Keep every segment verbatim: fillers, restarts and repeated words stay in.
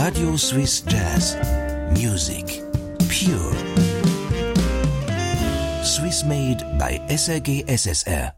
Radio Swiss Jazz. Music. Pure. Swiss made by S R G S S R.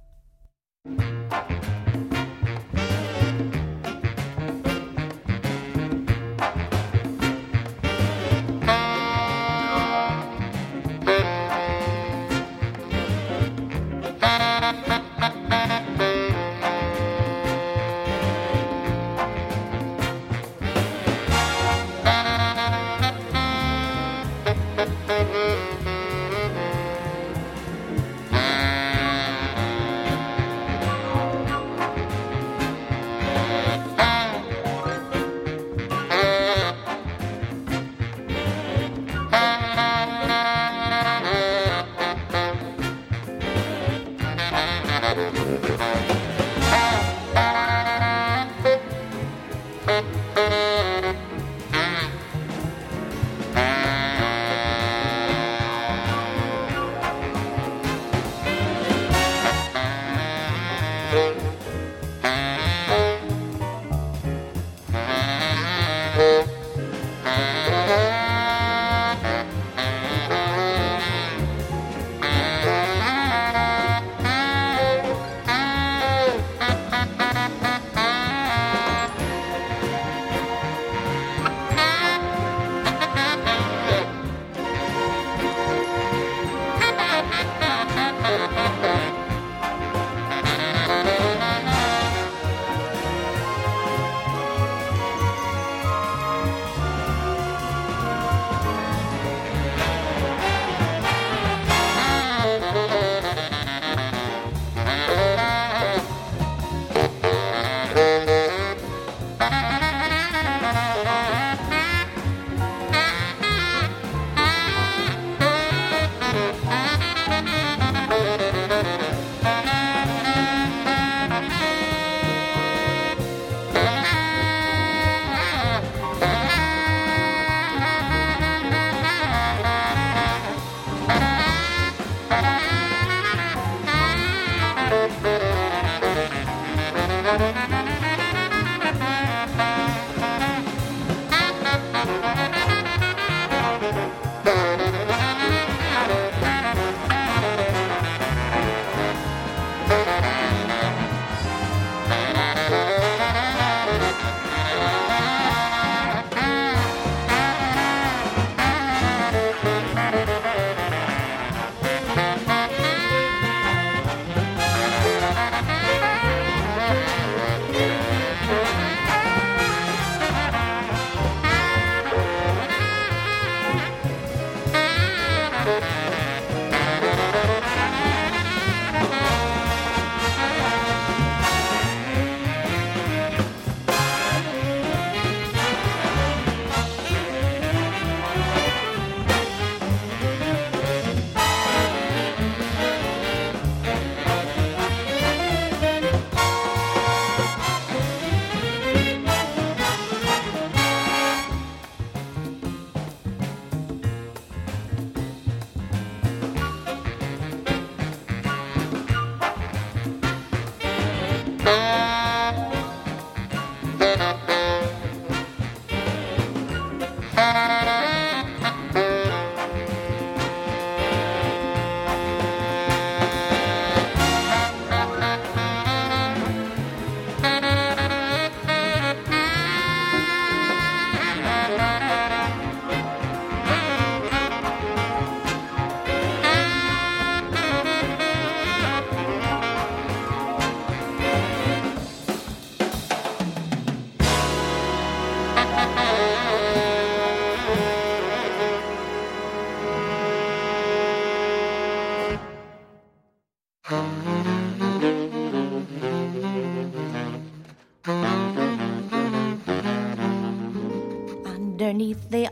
Underneath the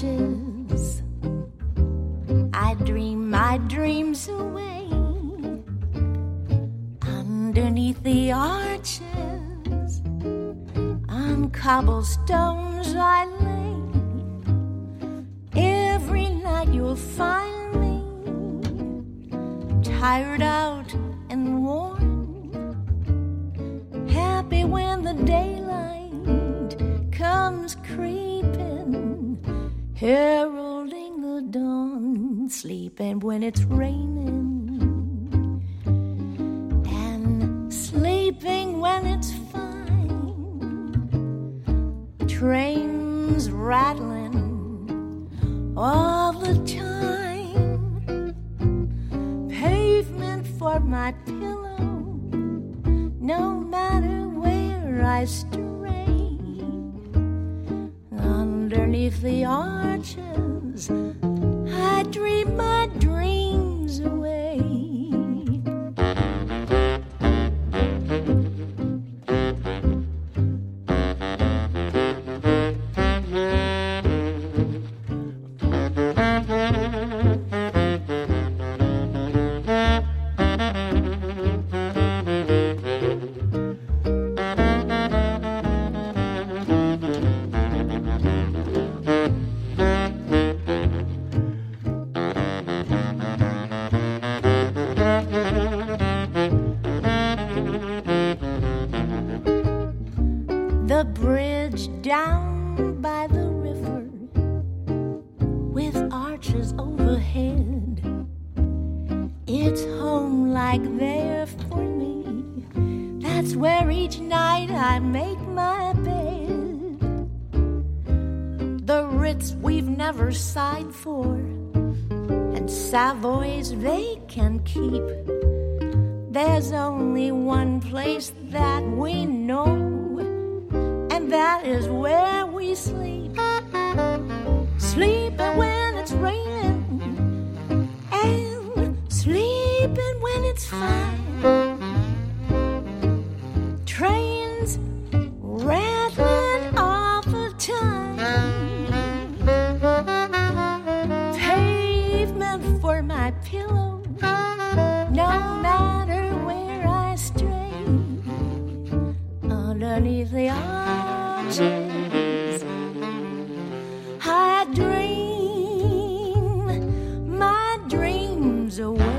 arches, I dream my dreams away. Underneath the arches, on cobblestones I lay. Every night you'll find me tired out and worn, happy when the daylight comes creeping heralding the dawn, sleeping when it's raining, and sleeping when it's fine. Trains rattling all the time, pavement for my pillow, no matter where I stray. Underneath the arches, I dream my dreams away. The bridge down by the river with arches overhead, it's home like there for me. That's where each night I make my bed. The Ritz we've never sighed for, and Savoys they can keep. There's only one place that we know, and that is where we sleep. Sleeping when it's raining, and sleeping when it's fine. Trains rattling all the time, pavement for my pillow, no matter where I stray. Underneath the arches, I dream my dreams away.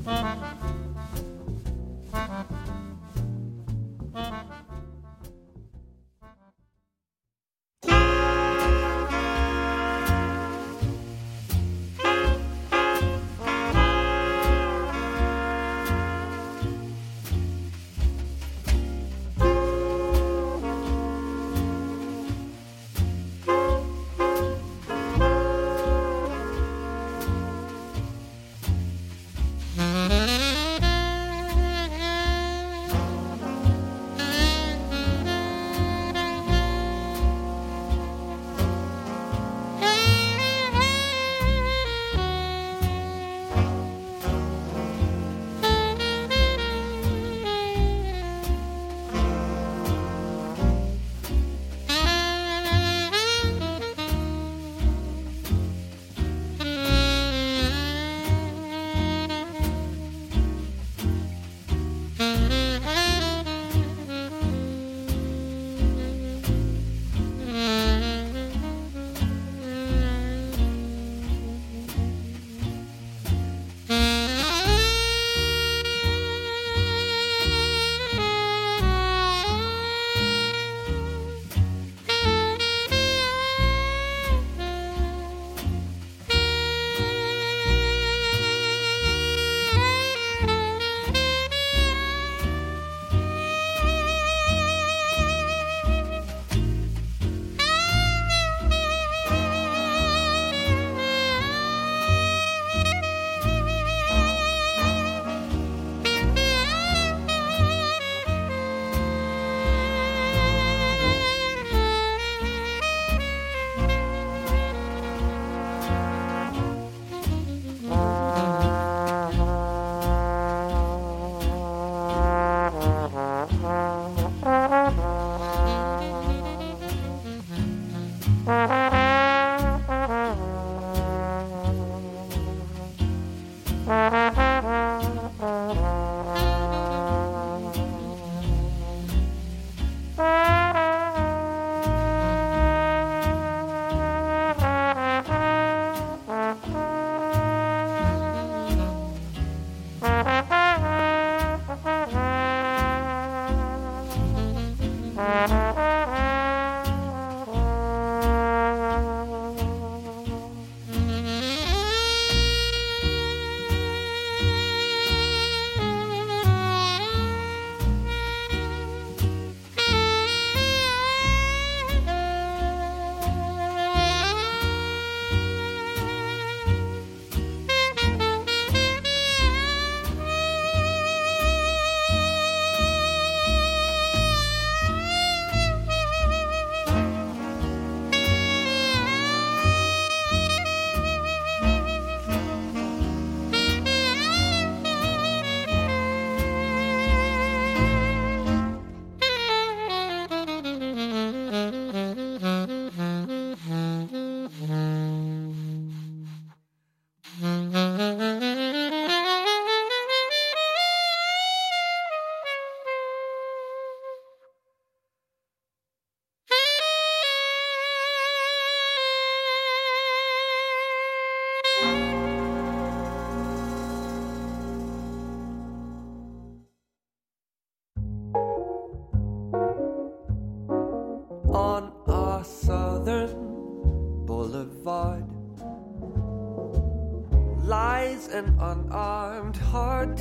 An unarmed heart,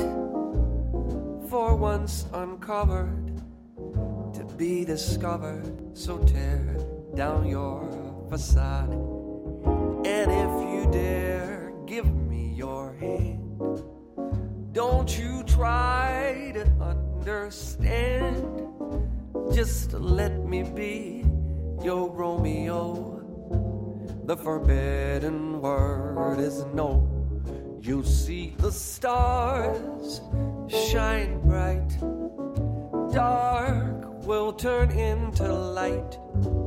for once uncovered, to be discovered. So tear down your facade, and if you dare, give me your hand. Don't you try to understand, just let me be your Romeo. The forbidden word is no. You'll see the stars shine bright. Dark will turn into light.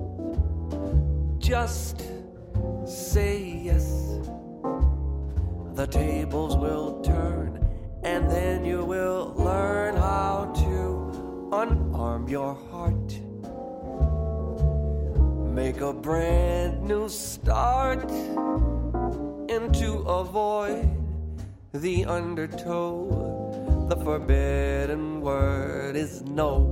Just say yes. The tables will turn, and then you will learn how to unarm your heart. Make a brand new start into a void the undertow. The forbidden word is no.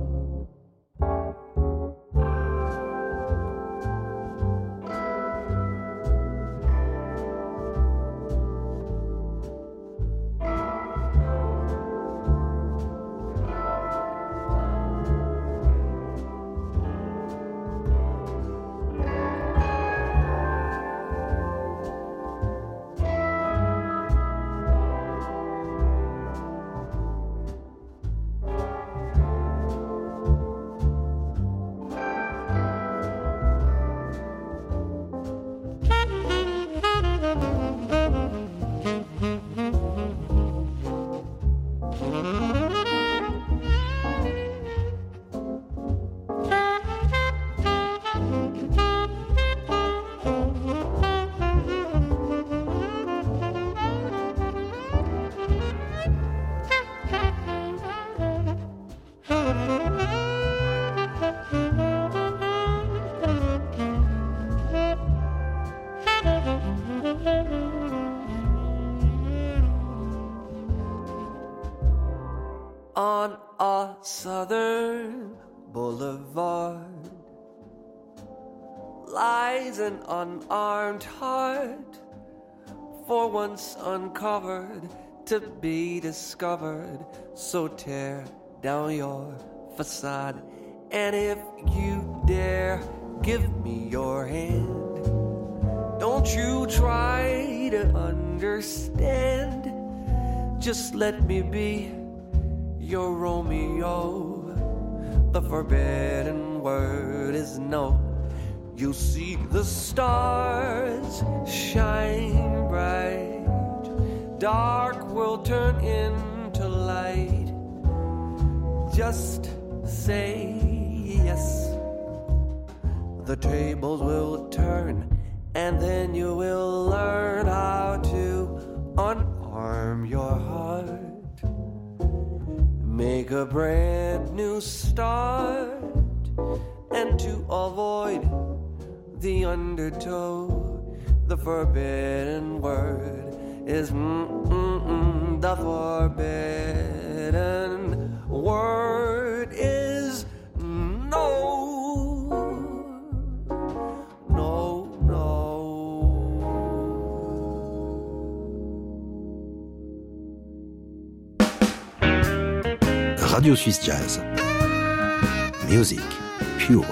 On a southern boulevard lies an unarmed heart, for once uncovered to be discovered. So tear down your facade, and if you dare, give me your hand. Don't you try to understand, just let me be your Romeo. The forbidden word is no. You see the stars shine bright, dark will turn into light. Just say yes. The tables will turn, and then you will learn how to unarm your heart. Make a brand new start, and to avoid the undertow, the forbidden word is mm-mm-mm. The forbidden word is no. No, no. Radio Suisse Jazz. Music pure.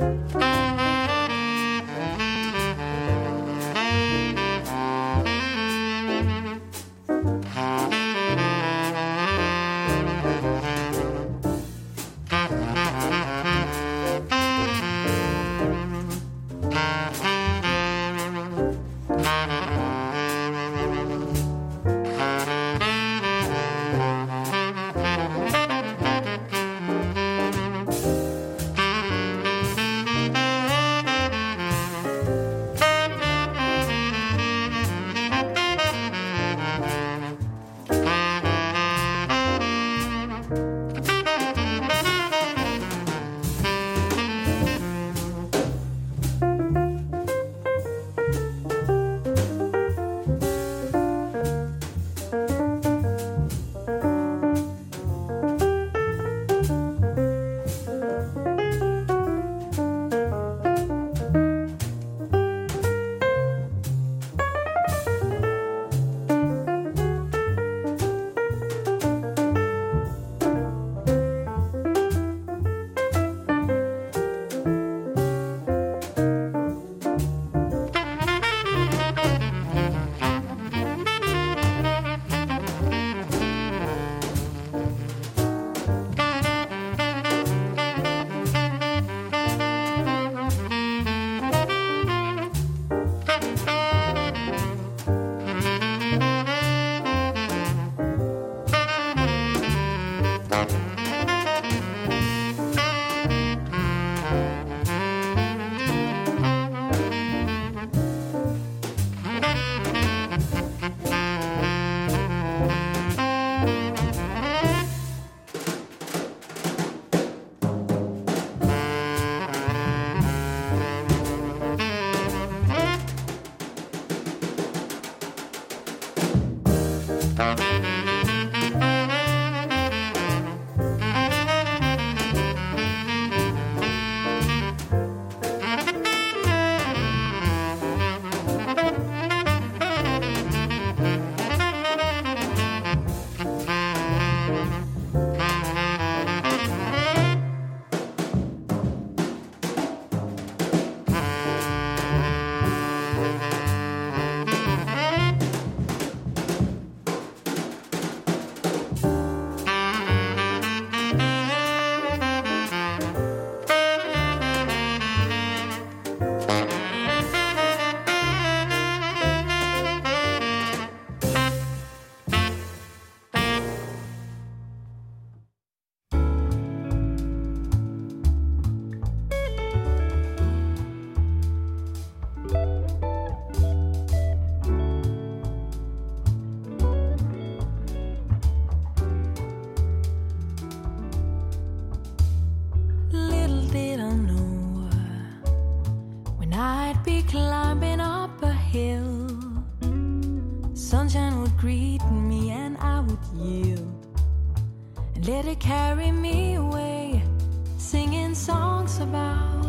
Let it carry me away, singing songs about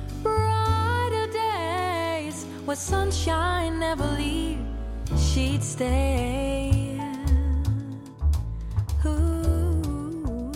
brighter days where sunshine never leave, she'd stay. Ooh.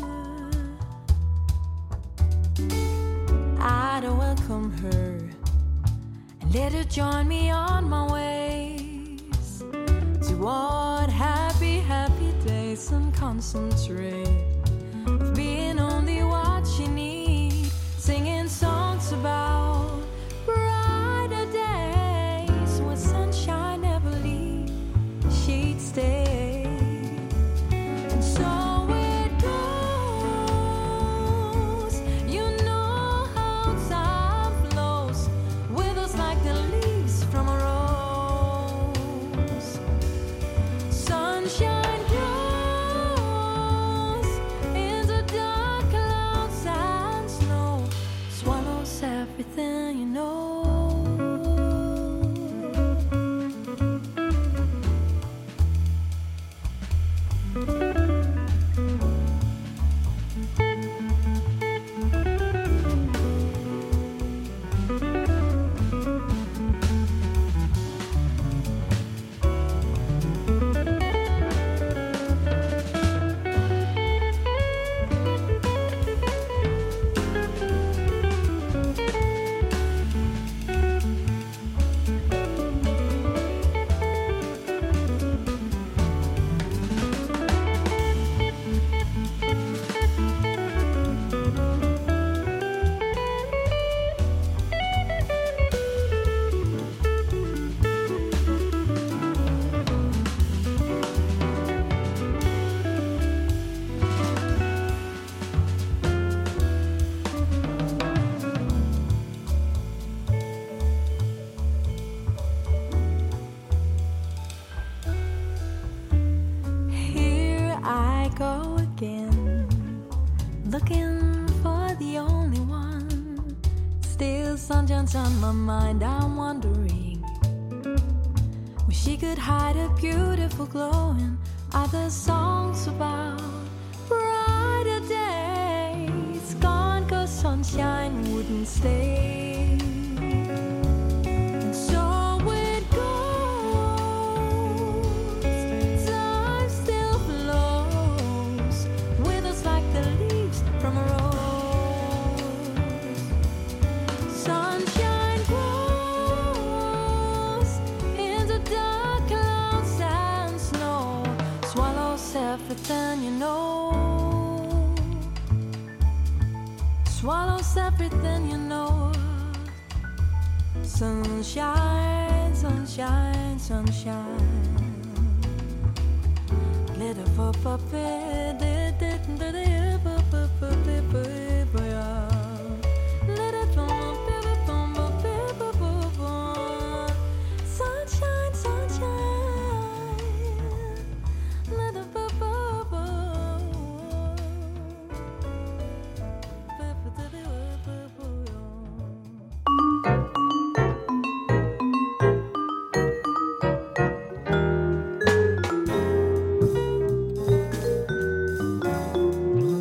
I'd welcome her and let her join me on my ways toward happy, happy days and concentrate. Being only what she needs, singing songs about brighter days when sunshine never leaves, she'd stay. And so it goes. You know how time flows, withers like the leaves from a rose. Sunshine everything you know. sunshines on my mind, I'm wondering where she could hide a beautiful glow in other songs about brighter days. Gone 'cause sunshine wouldn't stay. And so it goes. Time still flows with us like the leaves from a rose. Sunshine grows into dark clouds and snow, swallows everything you know, swallows everything you know. Sunshine, sunshine, sunshine. Glitter for puppet, sunshine, sunshine.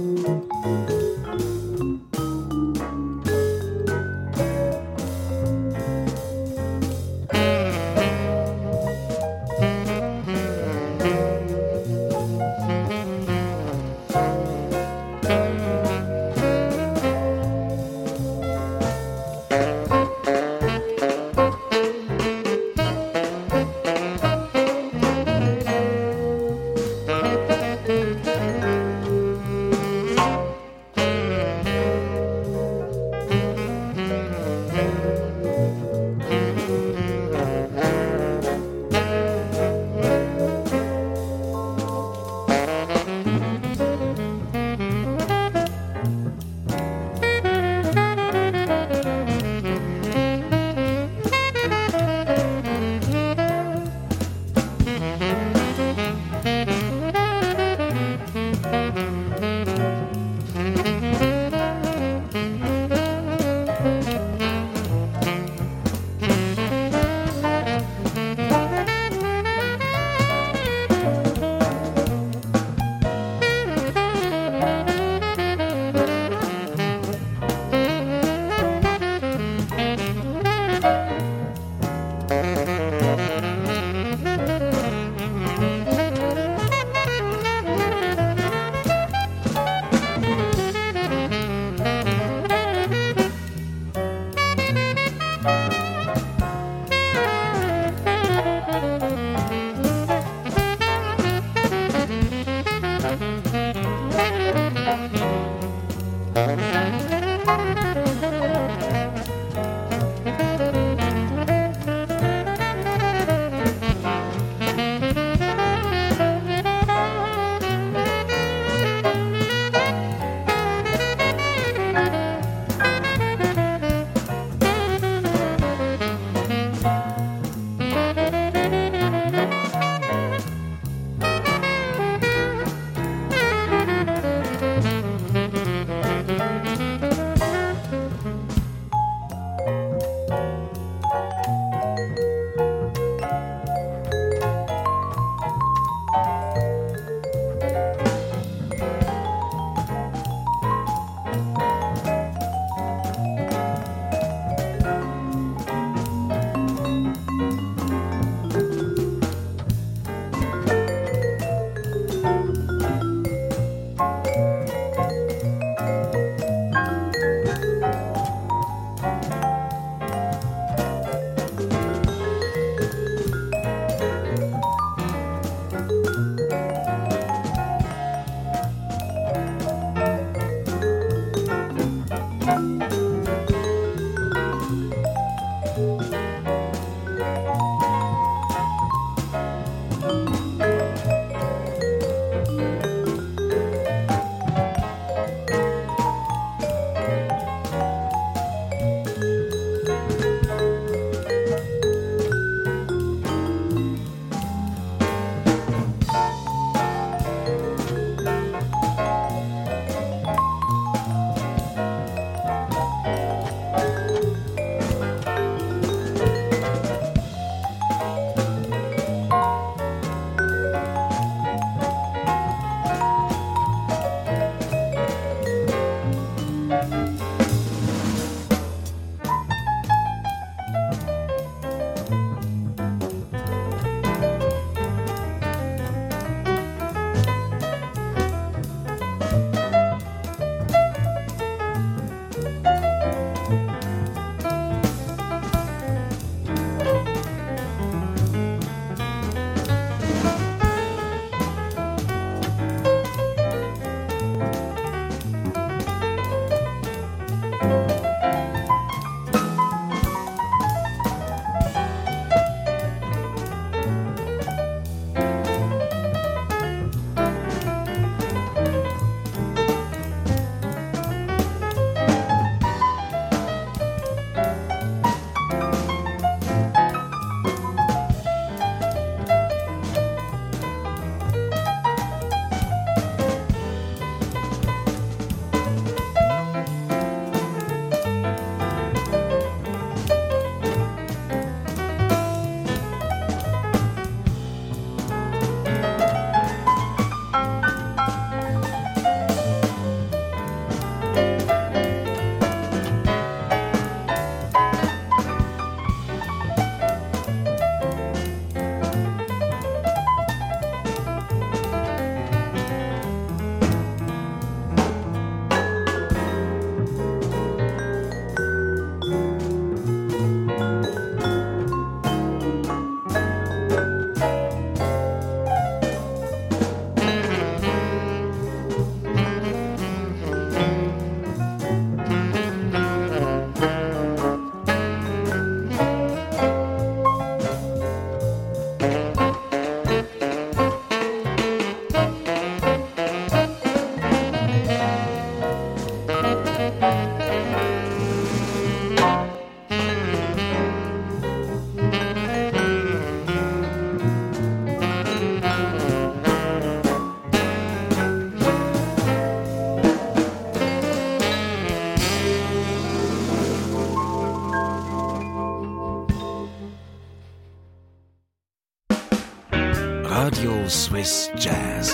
Radio Swiss Jazz.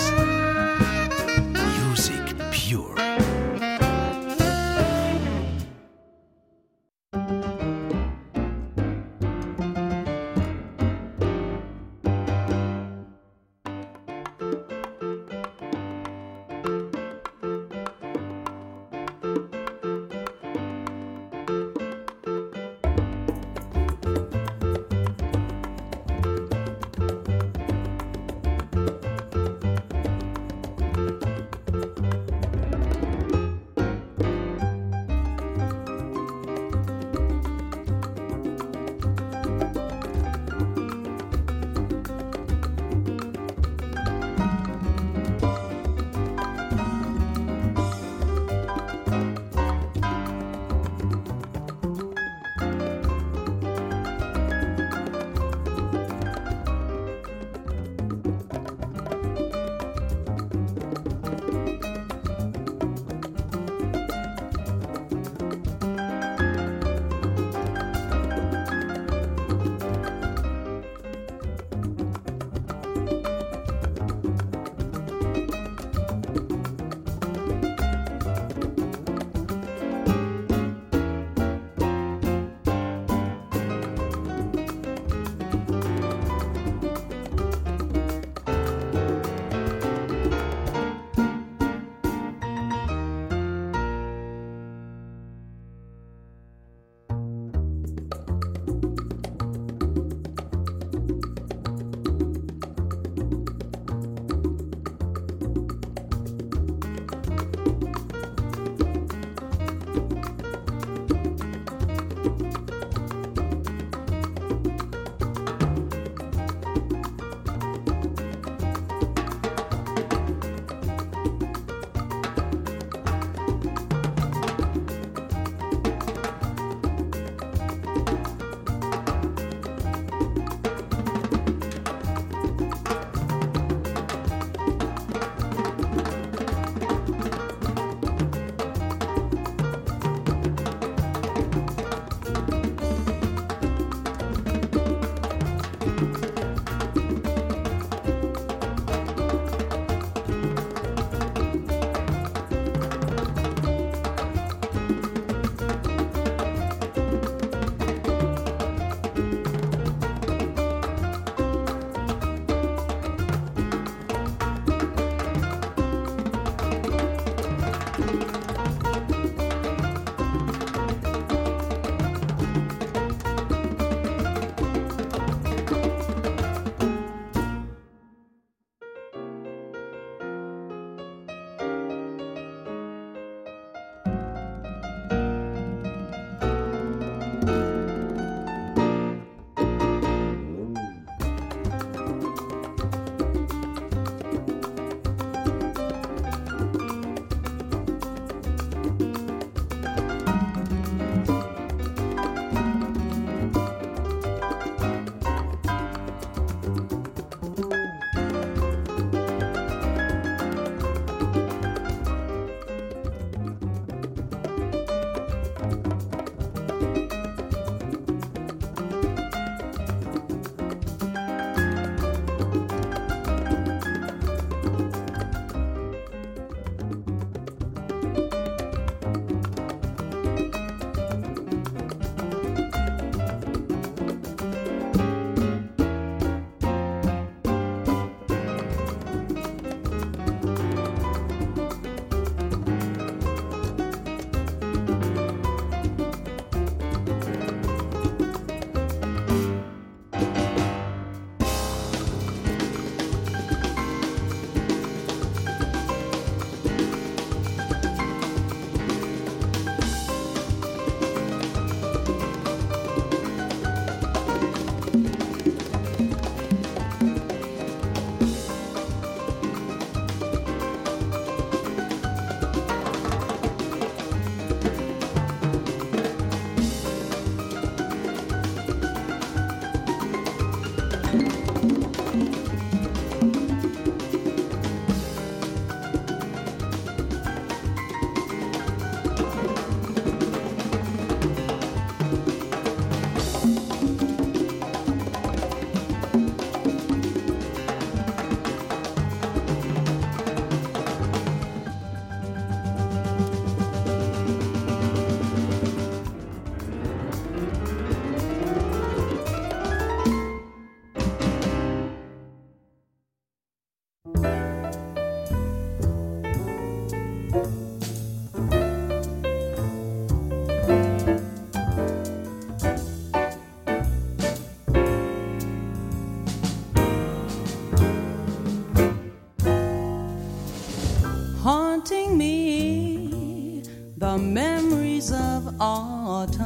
Music pure.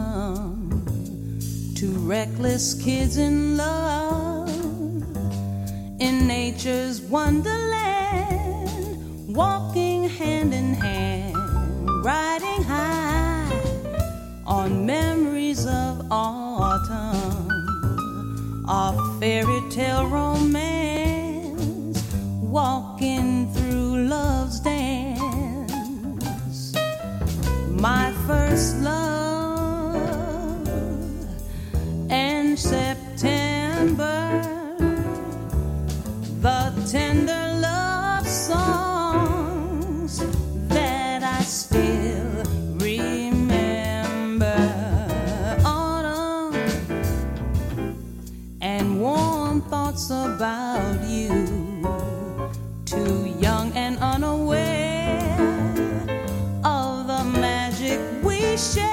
autumn. Two reckless kids in love in nature's wonderland, walking hand in hand, riding high on memories of autumn, our fairy tale romance, walking through love's dance. My first love and September, the tender love songs that I still remember. Autumn and warm thoughts about you, too young and unaware of the magic we share.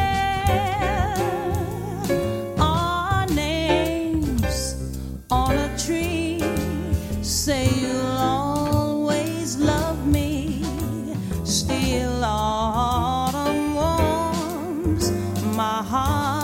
Our names on a tree say you'll always love me. Still autumn warms my heart.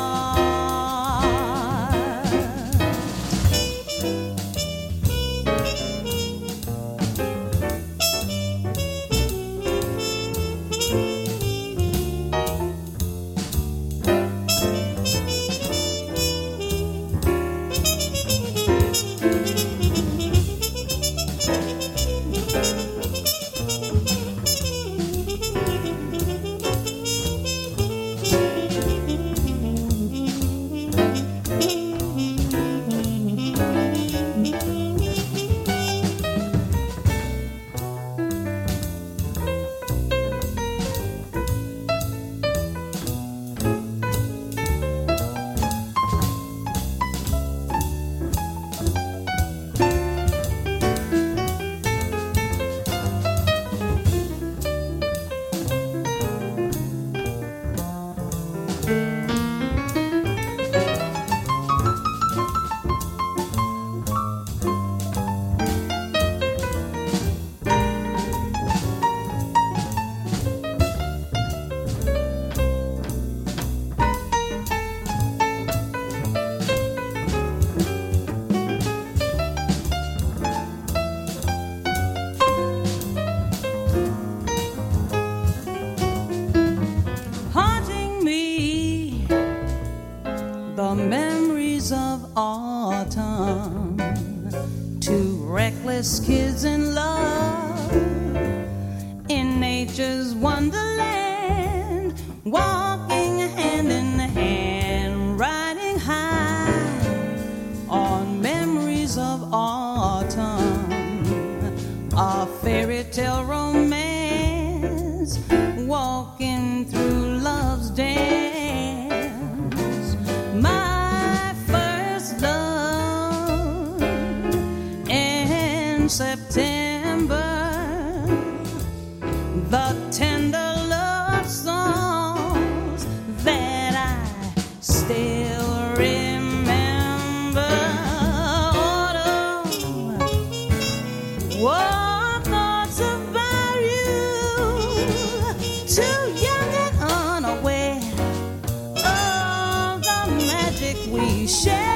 The memories of autumn, two reckless kids in love in nature's wonderland, walking hand in hand, riding high on memories of autumn, a fairy tale romance, walking through love's dance. September, the tender love songs that I still remember. Autumn, warm thoughts about you, too young and unaware of the magic we share.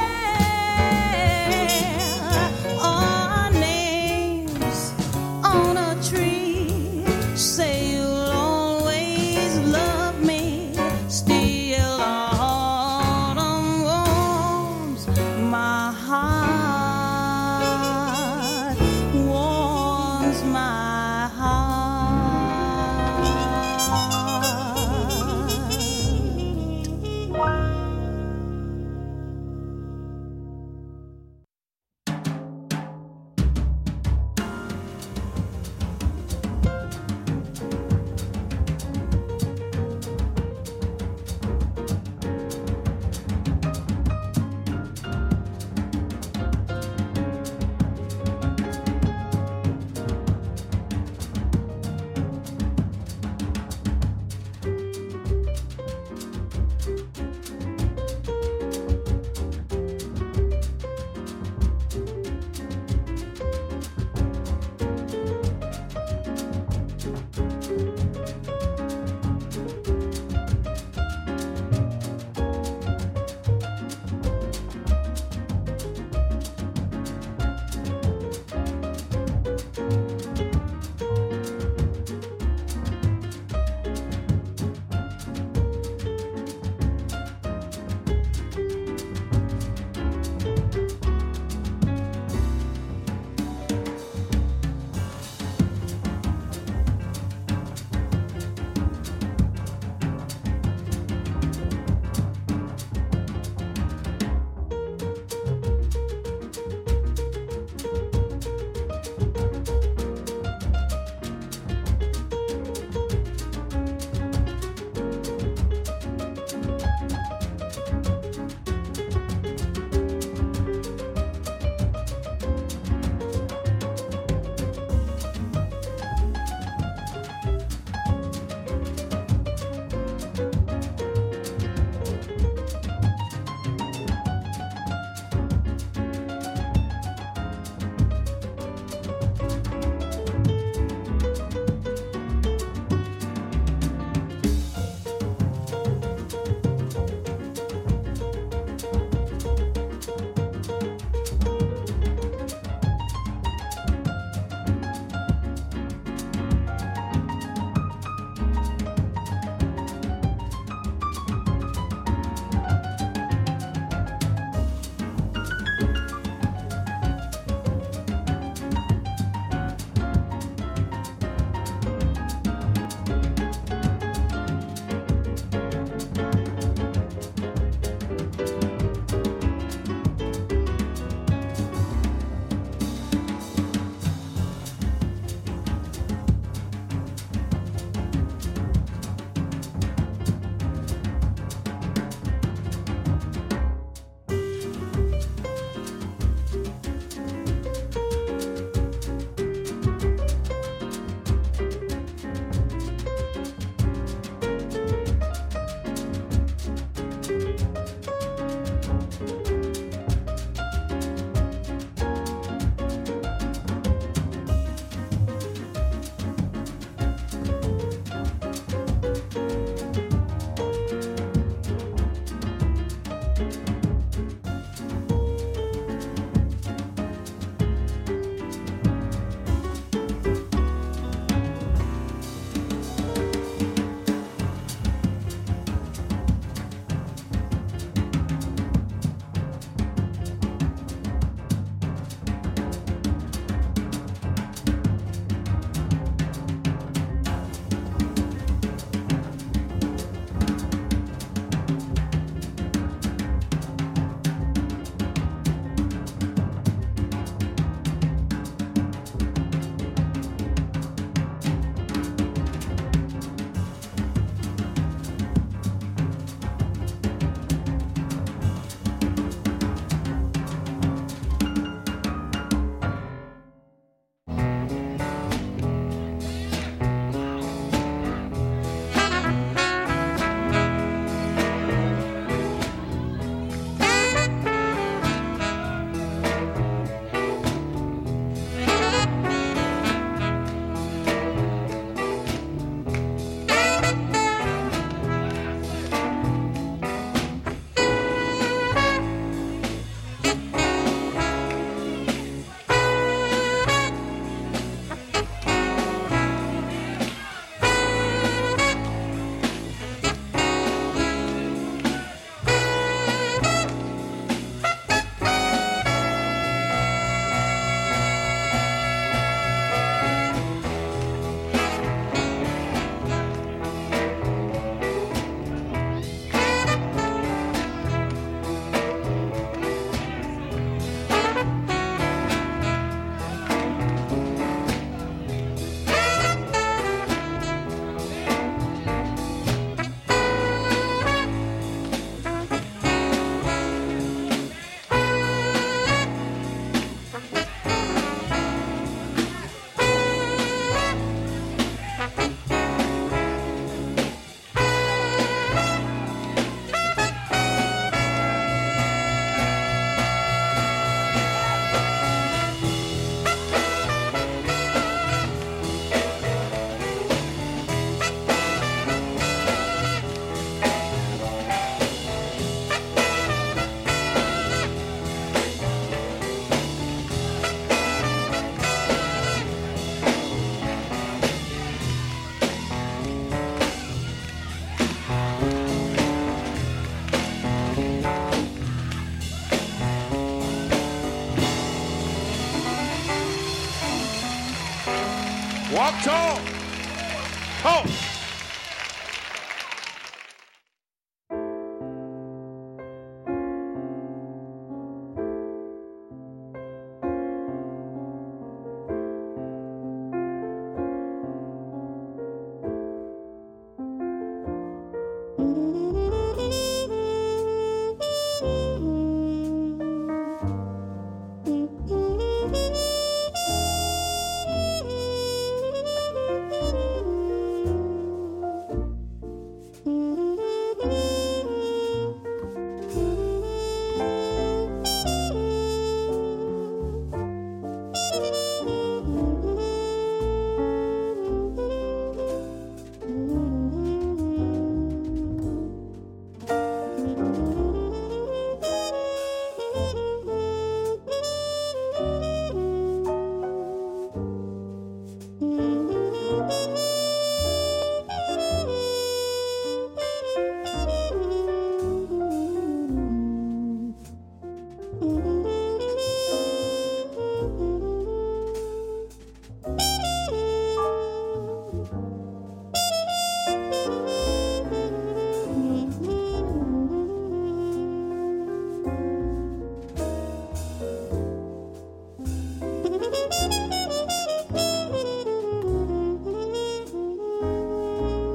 Talk, talk. Talk.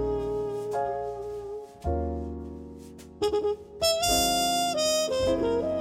Thank you.